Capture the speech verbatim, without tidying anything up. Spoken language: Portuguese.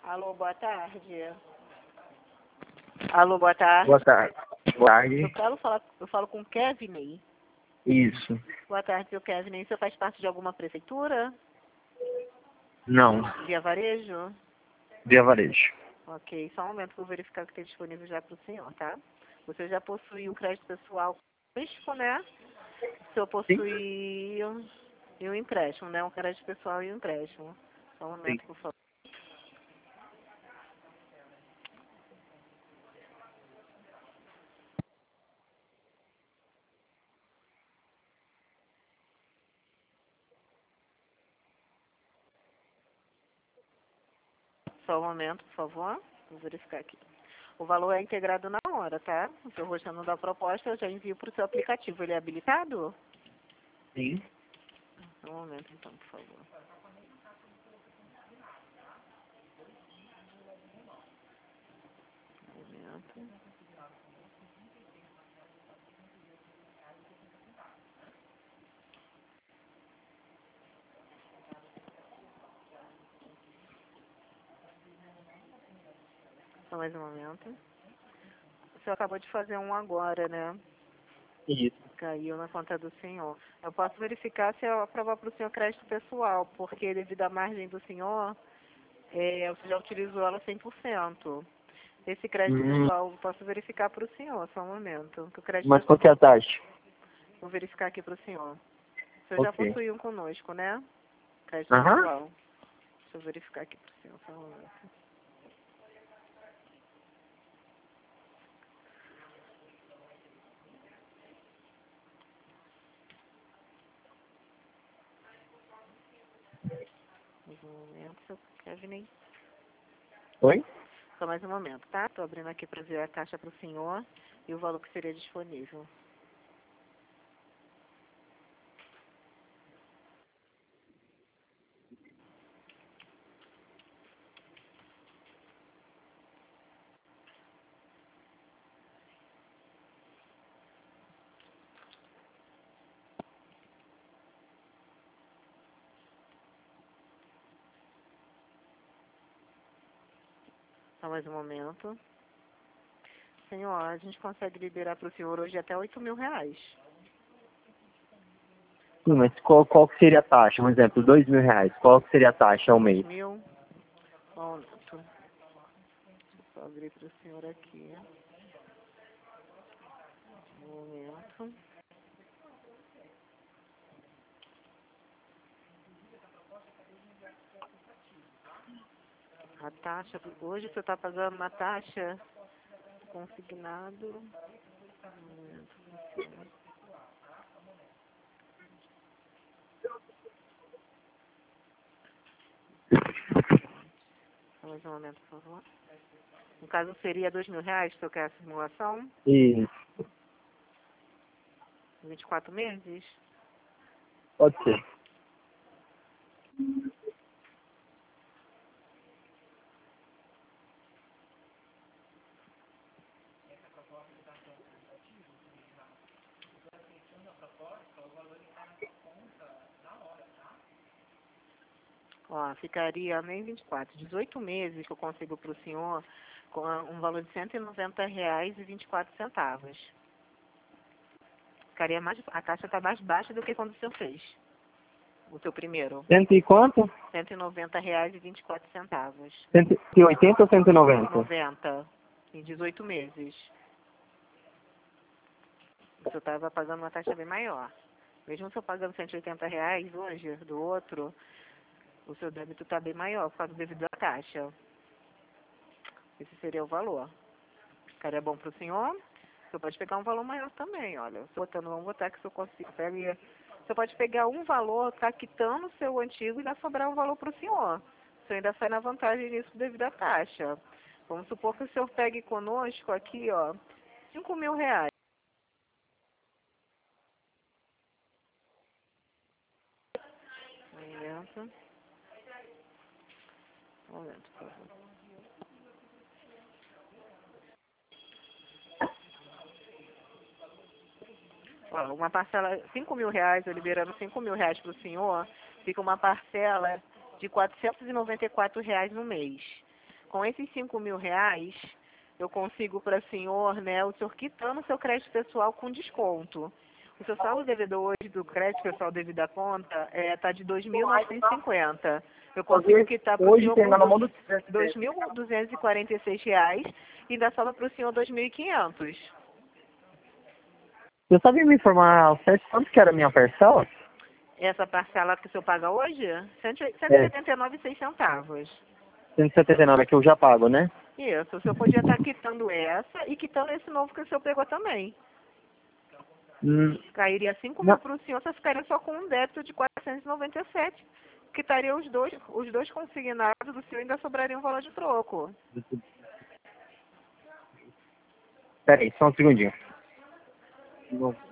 Alô, boa tarde. Alô, boa tarde. Boa tarde. Boa tarde. Eu falo, falar, eu falo com o Kevin. Isso. Boa tarde, seu Kevin. Você faz parte de alguma prefeitura? Não. Via Varejo? Via Varejo. Ok, só um momento para eu verificar o que tem disponível já para o senhor, tá? Você já possui um crédito pessoal conosco, né? O senhor possui um, e um empréstimo, né? Um crédito pessoal e um empréstimo. Só um momento, Sim. por favor. Só um momento, por favor. Vou verificar aqui. O valor é integrado na hora, tá? O seu roxando da proposta eu já envio para o seu aplicativo. Ele é habilitado? Sim. Só um momento, então, por favor. Um momento. Só mais um momento. O senhor acabou de fazer um agora, né? Isso. Caiu na conta do senhor. Eu posso verificar se eu aprovar para o senhor crédito pessoal, porque devido à margem do senhor, é, você já utilizou ela cem por cento. Esse crédito Hum, pessoal, eu posso verificar para o senhor, só um momento. Que o crédito mas qual pessoal, que é a taxa? vou verificar aqui para o senhor. O senhor já Ok. possui um conosco, né? Crédito Aham. pessoal. Deixa eu verificar aqui para o senhor, só um momento. Mais um momento, seu Kevin. Oi? Só mais um momento, tá? Estou abrindo aqui para ver a taxa para o senhor e o valor que seria disponível. Só mais um momento. Senhor, a gente consegue liberar para o senhor hoje até oito mil reais. Sim, mas qual, qual que seria a taxa? Um exemplo, dois mil reais. Qual que seria a taxa ao mês? Mil. Só um momento. Deixa eu só abrir para o senhor aqui. Um momento. A taxa, hoje você está pagando uma taxa consignado. Um momento, por senhor. Só mais um momento, por favor. No caso, seria dois mil reais, se eu quero a simulação? Isso. vinte e quatro meses? Pode ser. Ó, ficaria nem vinte e quatro, dezoito meses que eu consigo para o senhor com um valor de cento e noventa reais e vinte e quatro centavos. Ficaria mais, a taxa está mais baixa do que quando o senhor fez. O seu primeiro. Cento e quanto? cento e noventa reais e vinte e quatro centavos. Cento e oitenta ou cento e noventa? noventa em dezoito meses. O senhor estava pagando uma taxa bem maior. Mesmo o senhor pagando cento e oitenta reais hoje do outro, o seu débito está bem maior por causa devido à taxa. Esse seria o valor. Ficaria bom para o senhor? O senhor pode pegar um valor maior também, olha. Botando, vamos botar que o senhor consiga. Pega, você pode pegar um valor, tá quitando o seu antigo e vai sobrar um valor para o senhor. O senhor ainda sai na vantagem nisso devido à taxa. Vamos supor que o senhor pegue conosco aqui, ó, cinco mil reais. Um momento. Um momento, por favor. Ó, uma parcela, cinco mil reais, eu liberando cinco mil reais para o senhor, fica uma parcela de quatrocentos e noventa e quatro reais no mês. Com esses cinco mil reais, eu consigo para o senhor, né, o senhor quitando o seu crédito pessoal com desconto. O seu saldo devedor hoje do crédito pessoal devido à conta está é, tá de dois mil novecentos e cinquenta. Eu consigo quitar para o senhor por dois mil duzentos e quarenta e seis reais e ainda sobra para o senhor dois mil e quinhentos. Eu sabia me informar ao certo quanto que era a minha parcela? Essa parcela que o senhor paga hoje? cento e setenta e nove e seis centavos. cento e setenta e nove é que eu já pago, né? Isso, o senhor podia estar quitando essa e quitando esse novo que o senhor pegou também. Hum, Cairia cinco mil não. para o senhor, você ficaria só com um débito de quatrocentos e noventa e sete. Quitaria os dois, os dois consignados do senhor e ainda sobraria um valor de troco. Pera aí, só um segundinho.